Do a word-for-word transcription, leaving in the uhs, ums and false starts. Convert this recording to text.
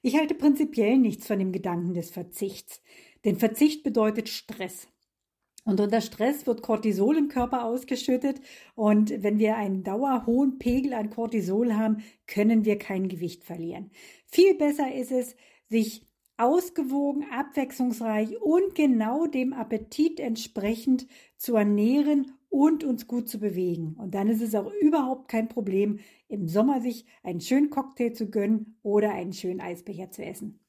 Ich halte prinzipiell nichts von dem Gedanken des Verzichts, denn Verzicht bedeutet Stress. Und unter Stress wird Cortisol im Körper ausgeschüttet und wenn wir einen dauerhohen Pegel an Cortisol haben, können wir kein Gewicht verlieren. Viel besser ist es, sich ausgewogen, abwechslungsreich und genau dem Appetit entsprechend zu ernähren und uns gut zu bewegen. Und dann ist es auch überhaupt kein Problem, im Sommer sich einen schönen Cocktail zu gönnen oder einen schönen Eisbecher zu essen.